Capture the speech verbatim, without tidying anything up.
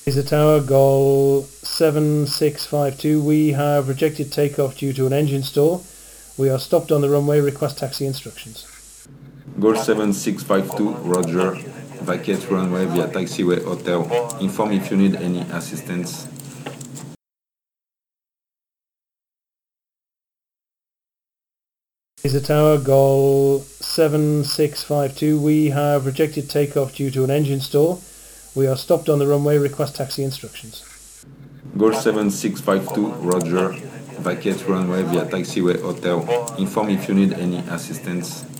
Laser Tower, Gol seven six five two, we have rejected takeoff due to an engine stall. We are stopped on the runway, request taxi instructions. Gol seven six five two, Roger. Vacate runway via taxiway hotel. Inform if you need any assistance. Laser Tower, Gol seven six five two, we have rejected takeoff due to an engine stall. We are stopped on the runway, request taxi instructions. Gol seven six five two, Roger. Vacate runway via taxiway hotel. Inform if you need any assistance.